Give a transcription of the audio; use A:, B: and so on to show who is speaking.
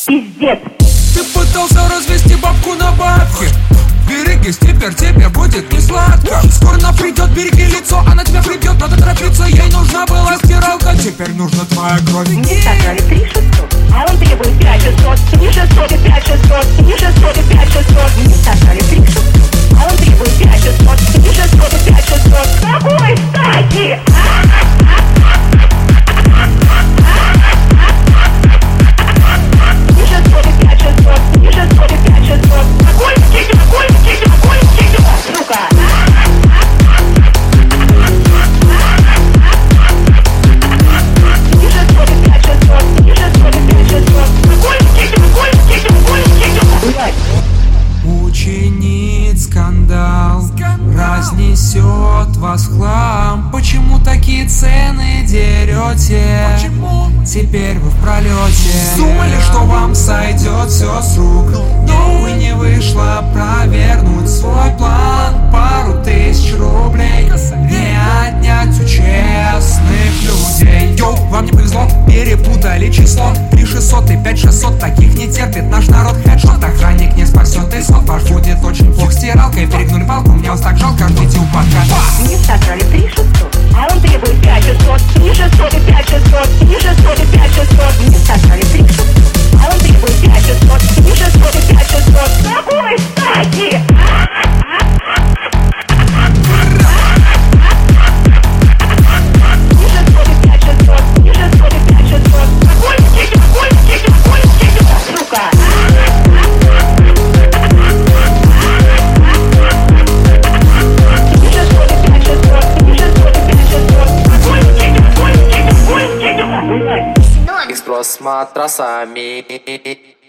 A: Пиздец.
B: Ты пытался развести бабку на бабки. Берегись, теперь тебе будет не сладко. Скоро она придет, береги лицо, она тебя придет, надо торопиться. Ей нужна была стиралка, теперь нужна твоя кровь.
A: Мне сожрали 3600, а он требует 5600. Не 600 и 5600, не 600 и 5600. Мне сожрали 3600, а он требует 5600. Не 600 и 5600. С какой стати? Не 600 и 5600, не 600 и 5600. Какой стикер, какой стикер, какой стикер, сука?
B: Учинит скандал, разнесет вас в хлам. Почему такие цены дерете? Теперь вы в пролете. Думали, что вам сойдет все с рук, но вы не вышло провернуть свой план. Пару тысяч рублей не отнять у честных людей. Йоу, вам не повезло, перепутали число. 3600 и 5600, таких не терпит наш народ. Хедшот, охранник не спасет исход. Ваш будет очень плохо, стиралкой перегнули палку. Мне вас так жалко, ждите упадка.
A: Мне сожрали 3600, а он требует 5600. Не 600 и 5600, не 600 и 5600. Мне сожрали 3600, а он требует 5600. Не 600 и 5600. С какой стати? Не 600 и 5600, не 600 и 5600. Какой стикер, какой стикер, какой стикер, сука?
C: Экспрос с матрасами.